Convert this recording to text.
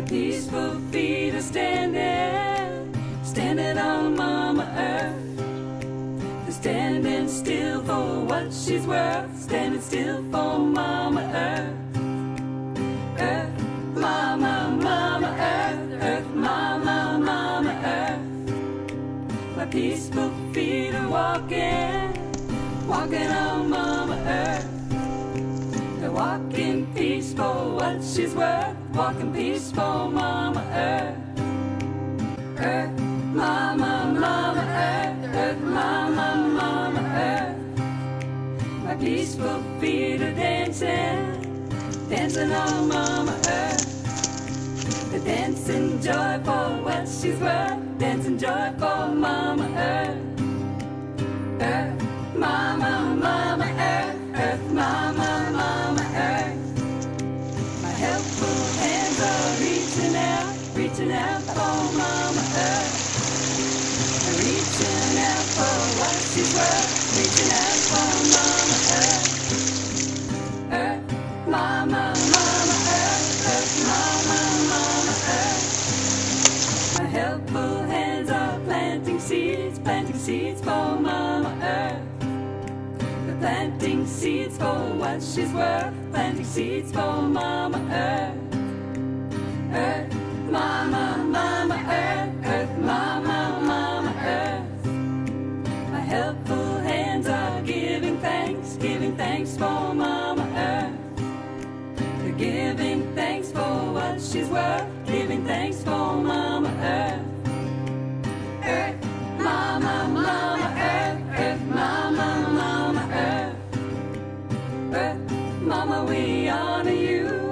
peaceful feet are standing on Mama Earth. They're standing still for what she's worth, standing still for Mama Earth. Earth, Mama, Mama Earth, Earth, Mama, Mama Earth. My peaceful feet are walking on Mama Earth. They're walking peace for what she's worth, walking peace for Mama Earth. Earth, Mama, Mama Earth, Earth, Mama, Mama Earth. My peaceful feet are dancing on Mama Earth. They're dancing joy for what she's worth, dancing joy for Mama Earth. Earth, Mama, Mama Earth, Earth, Mama, Mama Earth. My helpful hands are reaching out for Mama Earth. They're reaching out for what she's worth, reaching out for Mama Earth. Earth, Mama, Mama Earth, Earth, Mama, Mama Earth. My helpful hands are planting seeds for Mama Earth. They're planting seeds for what she's worth, planting seeds for Mama Earth. Earth, Mama, Mama Earth, Earth, Mama, Mama Earth. My helpful hands are giving thanks for Mama Earth. They're giving thanks for what she's worth, giving thanks for Mama Earth. Earth, Mama, Mama Earth, Earth, Mama, Mama Earth. Earth, Mama, we honor you.